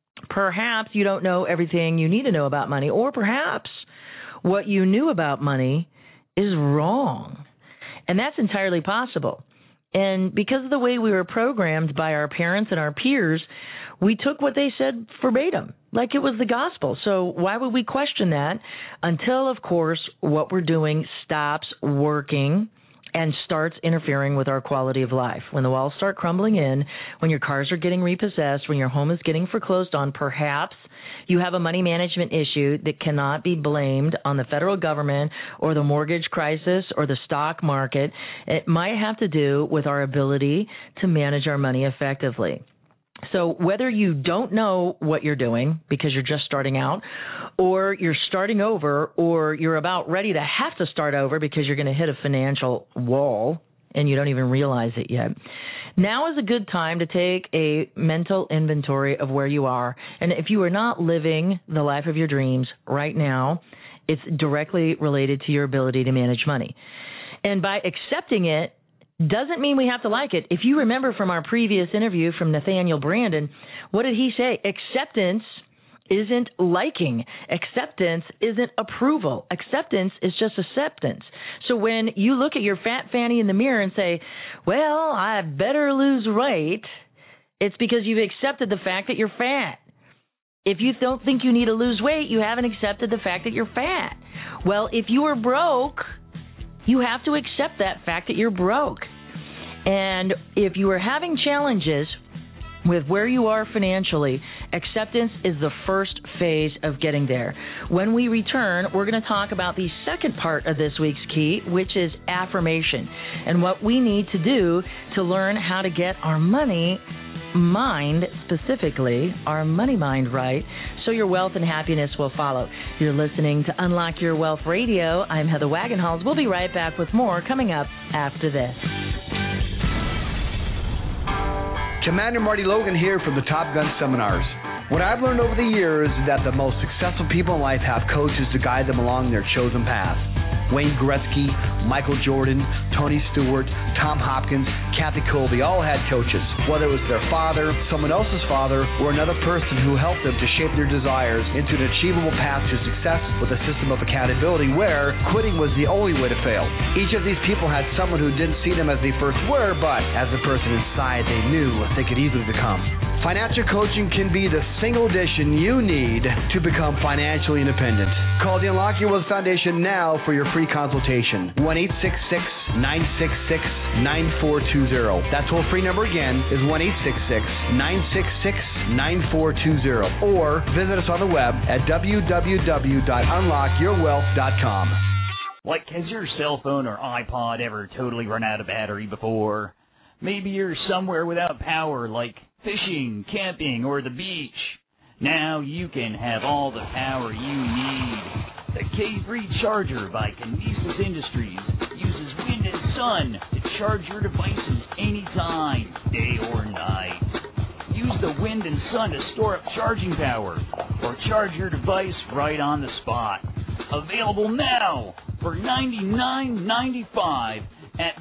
Perhaps you don't know everything you need to know about money, or perhaps what you knew about money is wrong. And that's entirely possible. And because of the way we were programmed by our parents and our peers, we took what they said verbatim, like it was the gospel. So why would we question that until, of course, what we're doing stops working and starts interfering with our quality of life? When the walls start crumbling in, when your cars are getting repossessed, when your home is getting foreclosed on, perhaps you have a money management issue that cannot be blamed on the federal government or the mortgage crisis or the stock market. It might have to do with our ability to manage our money effectively. So whether you don't know what you're doing because you're just starting out, or you're starting over, or you're about ready to have to start over because you're going to hit a financial wall and you don't even realize it yet, now is a good time to take a mental inventory of where you are. And if you are not living the life of your dreams right now, it's directly related to your ability to manage money. And by accepting it, doesn't mean we have to like it. If you remember from our previous interview from Nathaniel Brandon, what did he say? Acceptance isn't liking. Acceptance isn't approval. Acceptance is just acceptance. So when you look at your fat fanny in the mirror and say, well, I better lose weight, it's because you've accepted the fact that you're fat. If you don't think you need to lose weight, you haven't accepted the fact that you're fat. Well, if you are broke, you have to accept that fact that you're broke. And if you are having challenges with where you are financially, acceptance is the first phase of getting there. When we return, we're going to talk about the second part of this week's key, which is affirmation, and what we need to do to learn how to get our money mind, specifically our money mind, right, so your wealth and happiness will follow. You're listening to Unlock Your Wealth Radio. I'm Heather Wagenhals. We'll be right back with more coming up after this. Commander Marty Logan here from the Top Gun Seminars. What I've learned over the years is that the most successful people in life have coaches to guide them along their chosen path. Wayne Gretzky, Michael Jordan, Tony Stewart, Tom Hopkins, Kathy Colby all had coaches. Whether it was their father, someone else's father, or another person who helped them to shape their desires into an achievable path to success with a system of accountability where quitting was the only way to fail. Each of these people had someone who didn't see them as they first were, but as the person inside they knew they could easily become. Financial coaching can be the single addition you need to become financially independent. Call the Unlock Your Wealth Foundation now for your free consultation. 1-866-966-9420. That toll-free number again is 1-866-966-9420. Or visit us on the web at www.unlockyourwealth.com. Like, has your cell phone or iPod ever totally run out of battery before? Maybe you're somewhere without power, like fishing, camping, or the beach. Now you can have all the power you need. The K3 Charger by Kinesis Industries uses wind and sun to charge your devices anytime, day or night. Use the wind and sun to store up charging power or charge your device right on the spot. Available now for $99.95 at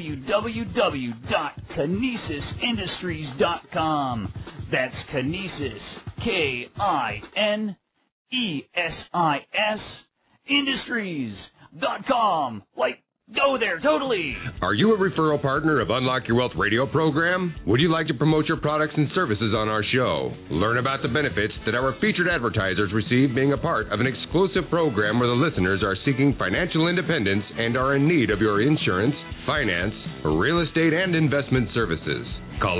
www.kinesisindustries.com. That's Kinesis, K-I-N-E-S-I-S, Industries.com. Like, go there, totally. Are you a referral partner of Unlock Your Wealth radio program? Would you like to promote your products and services on our show? Learn about the benefits that our featured advertisers receive being a part of an exclusive program where the listeners are seeking financial independence and are in need of your insurance, finance, real estate, and investment services. Call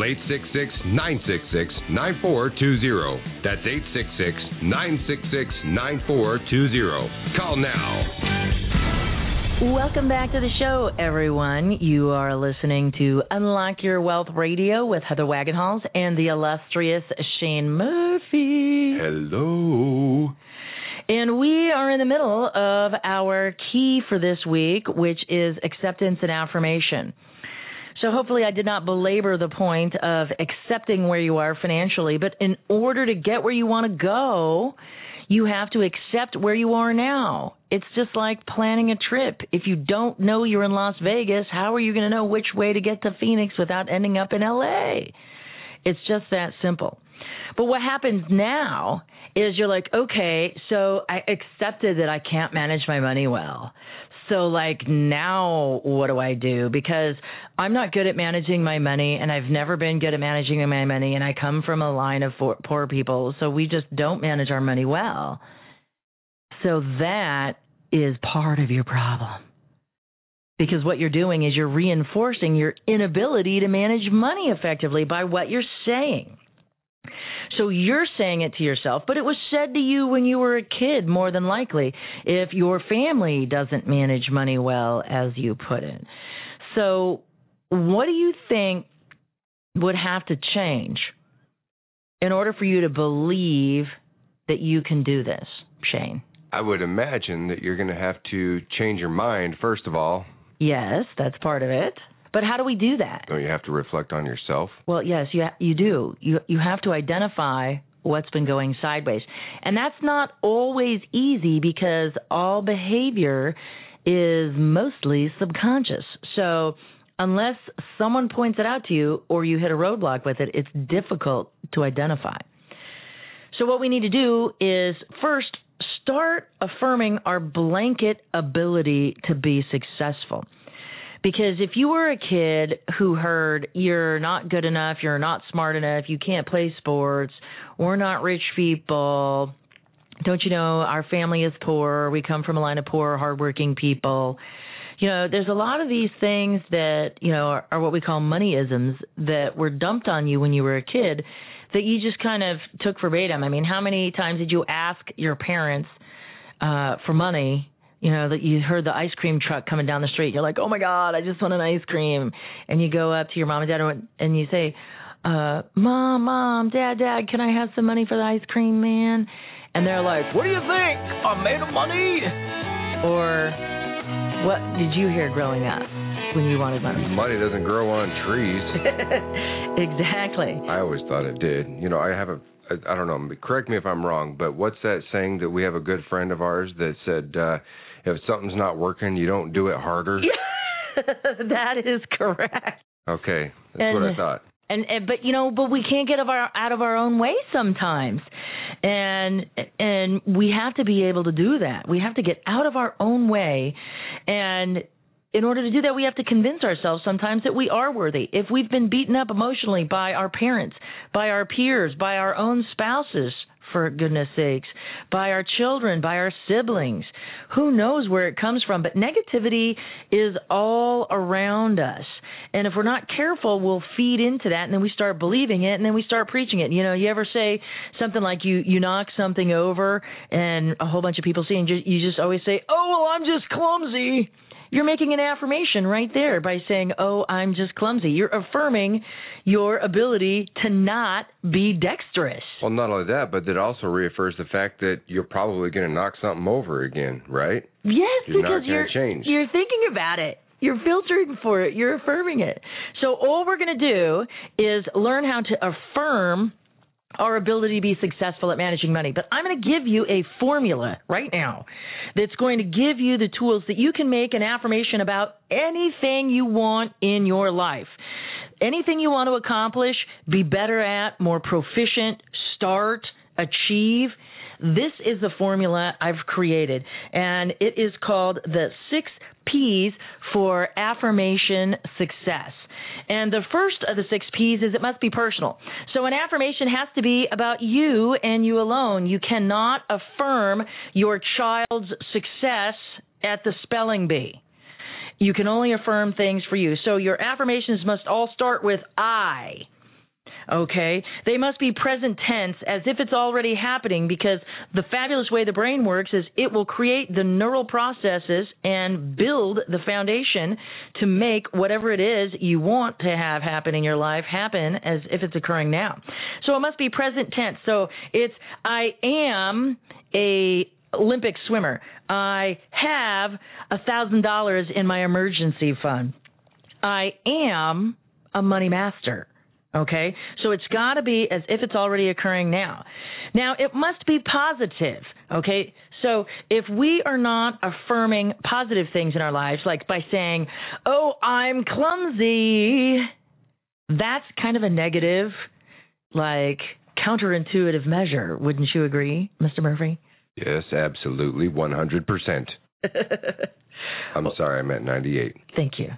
866-966-9420. That's 866-966-9420. Call now. Welcome back to the show, everyone. You are listening to Unlock Your Wealth Radio with Heather Wagenhals and the illustrious Shane Murphy. Hello. And we are in the middle of our key for this week, which is acceptance and affirmation. So hopefully I did not belabor the point of accepting where you are financially, but in order to get where you want to go, you have to accept where you are now. It's just like planning a trip. If you don't know you're in Las Vegas, how are you going to know which way to get to Phoenix without ending up in L.A.? It's just that simple. But what happens now is you're like, okay, so I accepted that I can't manage my money well. So, like, now what do I do? Because I'm not good at managing my money, and I've never been good at managing my money, and I come from a line of poor people, so we just don't manage our money well. So that is part of your problem. Because what you're doing is you're reinforcing your inability to manage money effectively by what you're saying. So you're saying it to yourself, but it was said to you when you were a kid, more than likely, if your family doesn't manage money well, as you put it. So what do you think would have to change in order for you to believe that you can do this, Shane? I would imagine that you're going to have to change your mind, first of all. Yes, that's part of it. But how do we do that? Don't you have to reflect on yourself? Well, yes, you do. You have to identify what's been going sideways. And that's not always easy because all behavior is mostly subconscious. So unless someone points it out to you or you hit a roadblock with it, it's difficult to identify. So what we need to do is first start affirming our blanket ability to be successful. Because if you were a kid who heard you're not good enough, you're not smart enough, you can't play sports, we're not rich people, don't you know, our family is poor, we come from a line of poor, hardworking people. You know, there's a lot of these things that, you know, are what we call moneyisms that were dumped on you when you were a kid that you just kind of took verbatim. I mean, how many times did you ask your parents for money? You know, that you heard the ice cream truck coming down the street. You're like, oh, my God, I just want an ice cream. And you go up to your mom and dad and you say, Mom, Dad, can I have some money for the ice cream, man? And they're like, what do you think? I'm made of money. Or what did you hear growing up when you wanted money? Money doesn't grow on trees. Exactly. I always thought it did. You know, I don't know, correct me if I'm wrong, but what's that saying that we have a good friend of ours that said, if something's not working, you don't do it harder? That is correct. Okay, that's what I thought. But we can't get out of our own way sometimes, and we have to be able to do that. We have to get out of our own way, and in order to do that, we have to convince ourselves sometimes that we are worthy. If we've been beaten up emotionally by our parents, by our peers, by our own spouses, for goodness sakes, by our children, by our siblings, who knows where it comes from? But negativity is all around us. And if we're not careful, we'll feed into that, and then we start believing it, and then we start preaching it. You ever say something like you knock something over, and a whole bunch of people see, and you just always say, "Oh, well, I'm just clumsy." You're making an affirmation right there by saying, "Oh, I'm just clumsy." You're affirming your ability to not be dexterous. Well, not only that, but that also reaffirms the fact that you're probably going to knock something over again, right? Yes, you're because not going to change. You're thinking about it. You're filtering for it. You're affirming it. So all we're going to do is learn how to affirm our ability to be successful at managing money. But I'm going to give you a formula right now that's going to give you the tools that you can make an affirmation about anything you want in your life. Anything you want to accomplish, be better at, more proficient, start, achieve. This is the formula I've created, and it is called the 6 P's for affirmation success. And the first of the 6 P's is it must be personal. So an affirmation has to be about you and you alone. You cannot affirm your child's success at the spelling bee. You can only affirm things for you. So your affirmations must all start with I. Okay? They must be present tense as if it's already happening, because the fabulous way the brain works is it will create the neural processes and build the foundation to make whatever it is you want to have happen in your life happen as if it's occurring now. So it must be present tense. So it's I am a Olympic swimmer. I have $1,000 in my emergency fund. I am a money master. Okay, so it's got to be as if it's already occurring now. Now, it must be positive, okay? So if we are not affirming positive things in our lives, like by saying, "Oh, I'm clumsy," that's kind of a negative, like, counterintuitive measure. Wouldn't you agree, Mr. Murphy? Yes, absolutely, 100%. I'm sorry, I meant 98. Thank you.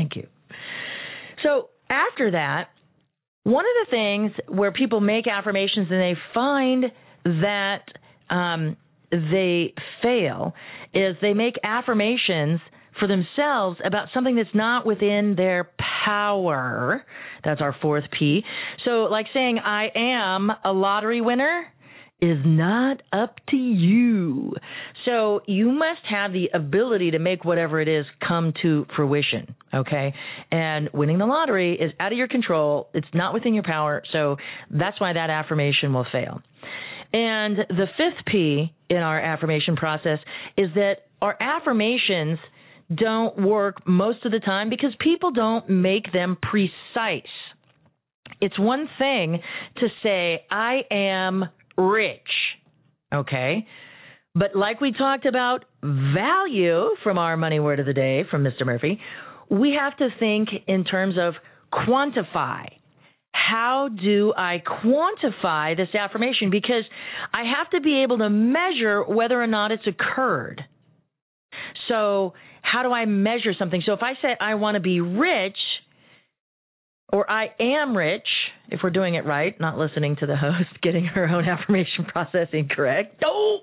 So after that, one of the things where people make affirmations and they find that they fail is they make affirmations for themselves about something that's not within their power. That's our 4th P. So like saying, "I am a lottery winner," is not up to you. So you must have the ability to make whatever it is come to fruition, okay? And winning the lottery is out of your control. It's not within your power, so that's why that affirmation will fail. And the 5th P in our affirmation process is that our affirmations don't work most of the time because people don't make them precise. It's one thing to say, "I am rich," okay? But like we talked about value from our money word of the day from Mr. Murphy, we have to think in terms of quantify. How do I quantify this affirmation? Because I have to be able to measure whether or not it's occurred. So how do I measure something? So if I say I want to be rich, or I am rich, if we're doing it right, not listening to the host, getting her own affirmation process incorrect. Oh!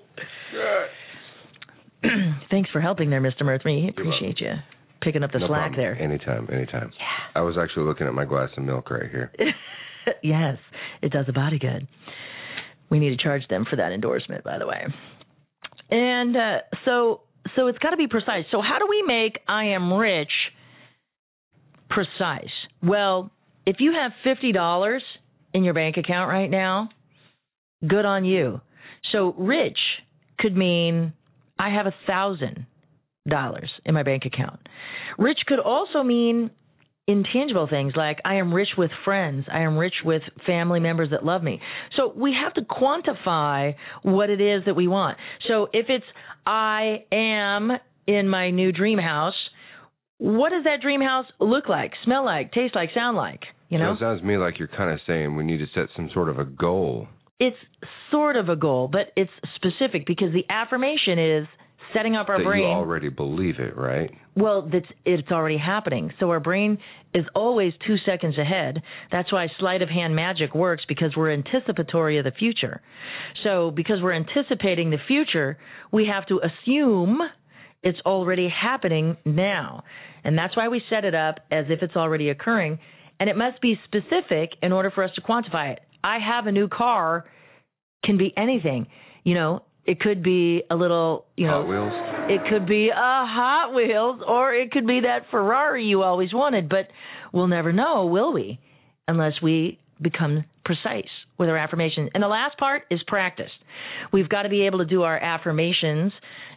Thanks for helping there, Mr. Murphy. Appreciate you picking up the slack problem. there. Anytime. Yeah. I was actually looking at my glass of milk right here. Yes, it does a body good. We need to charge them for that endorsement, by the way. And so it's got to be precise. So how do we make "I am rich" precise? Well, if you have $50 in your bank account right now, good on you. So rich could mean I have $1,000 in my bank account. Rich could also mean intangible things like I am rich with friends. I am rich with family members that love me. So we have to quantify what it is that we want. So if it's I am in my new dream house, what does that dream house look like, smell like, taste like, sound like? You know? It sounds to me like you're kind of saying we need to set some sort of a goal. It's sort of a goal, but it's specific because the affirmation is setting up our brain. You already believe it, right? Well, it's already happening. So our brain is always 2 seconds ahead. That's why sleight of hand magic works, because we're anticipatory of the future. So because we're anticipating the future, we have to assume it's already happening now. And that's why we set it up as if it's already occurring. And it must be specific in order for us to quantify it. I have a new car can be anything. You know, it could be a little, Hot Wheels. It could be a Hot Wheels, or it could be that Ferrari you always wanted. But we'll never know, will we? Unless we become precise with our affirmations. And the last part is practice. We've got to be able to do our affirmations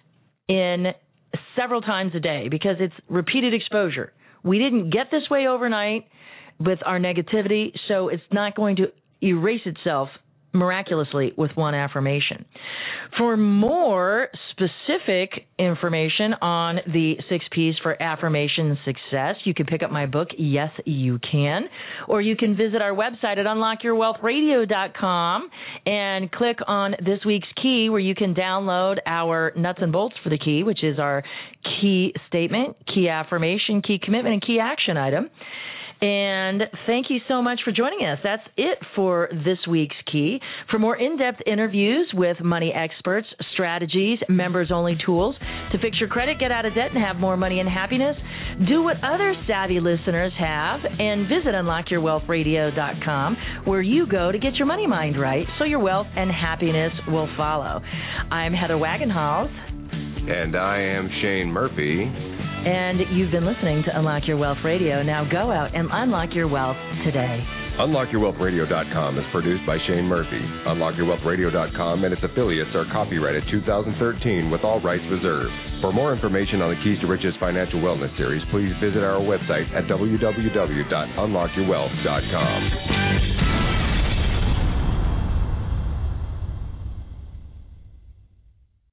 in several times a day because it's repeated exposure. We didn't get this way overnight with our negativity, so it's not going to erase itself miraculously with one affirmation. For more specific information on the 6 P's for affirmation success, you can pick up my book, Yes, You Can, or you can visit our website at unlockyourwealthradio.com and click on this week's key, where you can download our nuts and bolts for the key, which is our key statement, key affirmation, key commitment, and key action item. And thank you so much for joining us. That's it for this week's Key. For more in-depth interviews with money experts, strategies, members-only tools to fix your credit, get out of debt, and have more money and happiness, do what other savvy listeners have and visit unlockyourwealthradio.com, where you go to get your money mind right so your wealth and happiness will follow. I'm Heather Wagenhals. And I am Shane Murphy. And you've been listening to Unlock Your Wealth Radio. Now go out and unlock your wealth today. UnlockYourWealthRadio.com is produced by Shane Murphy. UnlockYourWealthRadio.com and its affiliates are copyrighted 2013 with all rights reserved. For more information on the Keys to Riches Financial Wellness Series, please visit our website at www.unlockyourwealth.com.